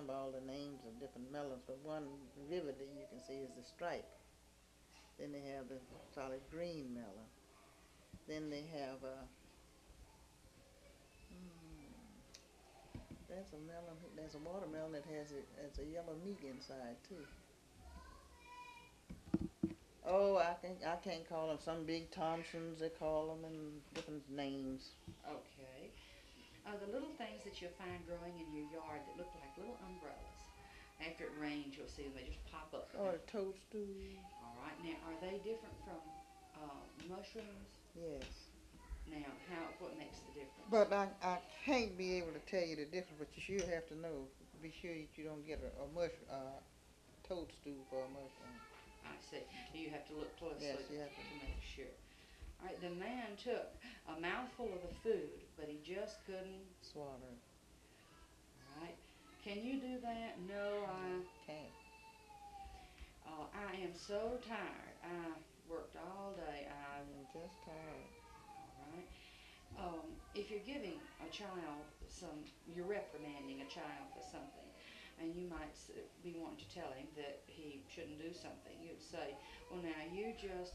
remember all the names of different melons, but one vividly you can see is the stripe. Then they have the solid green melon. Then they have there's a melon. There's a watermelon that has a yellow meat inside too. Oh, I can't call them. Some big Thompsons they call them and different names. Okay. The little things that you'll find growing in your yard that look like little umbrellas. After it rains, you'll see them. They just pop up. Oh, the toadstools. All right. Now, are they different from mushrooms? Yes. Now, what makes the difference? But I can't be able to tell you the difference, but you sure have to know. Be sure that you don't get a toadstool for a mushroom. I see. You have to look closely Yes, you have to. to make sure. All right. The man took a mouthful of the food, but he just couldn't. Swallow. All right. Can you do that? No, Can't. I am so tired. I worked all day. I'm just tired. All right. If you're giving a child you're reprimanding a child for something, and you might be wanting to tell him that he shouldn't do something, you'd say, well, now you just,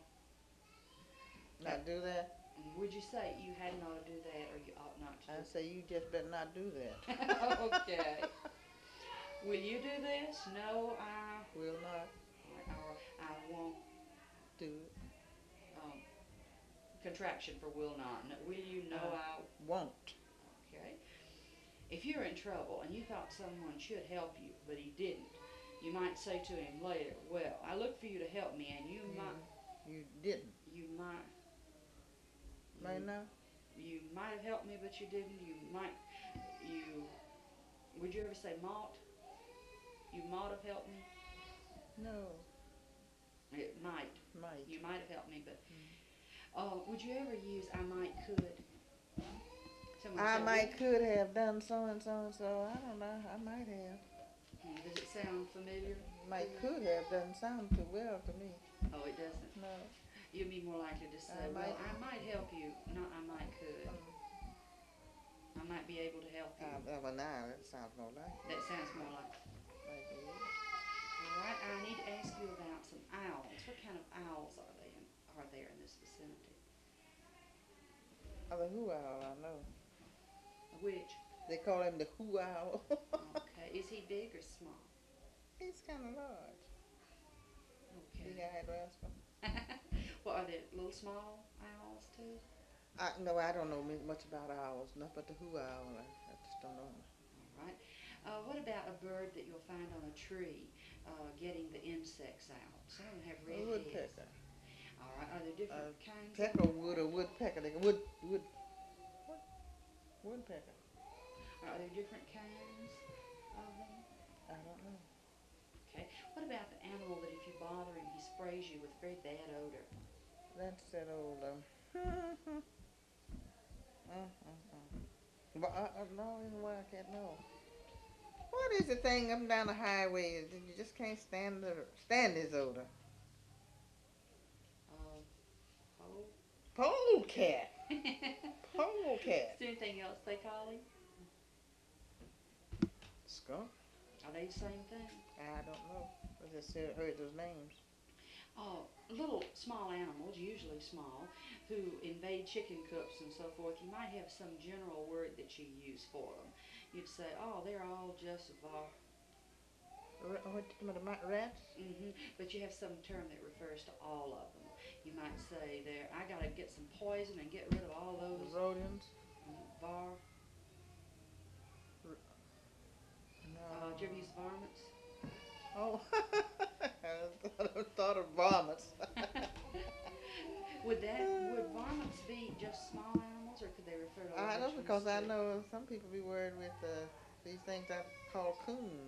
Not do that. would you say you hadn't ought to do that or you ought not to I do say you just better not do that. that? Okay. Will you do this? No, Will not or I won't. do it. Um, Contraction for will not. No, will you? No, I. Won't. Okay. If you're in trouble and you thought someone should help you, but he didn't, you might say to him later, well, I looked for you to help me and You didn't. you might, Right you, now? you might have helped me, but you didn't. You, would you ever say might? You might have helped me? No. It might. Might. You might have helped me, but, Mm. would you ever use I might could? Someone I said, might could have done so and so and so. I don't know. I might have. Does it sound familiar? Might could have doesn't sound too well to me. Oh, it doesn't. No. You'd be more likely to say, I well, might. I might help you, not I might could. I might be able to help you. Well, now that sounds more like it. That sounds more like. Might be it. All right, I need to ask you about some owls. What kind of owls are there in this vicinity? Oh, the who owl, I know. Which? They call him the who owl. Okay, is he big or small? He's kind of large. Okay. Big-eyed rascal. Well, are there little small owls too? No, I don't know much about owls. Not but the who owl. I just don't know. All right. What about a bird that you'll find on a tree, getting the insects out? Some of them have A red heads. woodpecker. All right. Are there different kinds? Pecker wood or woodpecker. They wood what? Woodpecker. Are there different kinds of them? I don't know. Okay. What about the animal that if you bother him, he sprays you with very bad odor? That's that old. But no, reason why I can't know. What is the thing up and down the highway that you just can't stand this odor? Um, oh. Polecat. Is Polecat. there anything else they call him? Skunk. Are they the same thing? I don't know. I just heard those names. Little small animals, usually small, who invade chicken coops and so forth, you might have some general word that you use for them. You'd say, oh, they're all just What the rats? But you have some term that refers to all of them. You might say, I gotta get some poison and get rid of all those Rodents. var. No. Did you ever use varmints? Oh, I thought of vomits. Would varmints be just small animals, or could they refer to I large know ones because I too? know some people be worried with these things I call coons.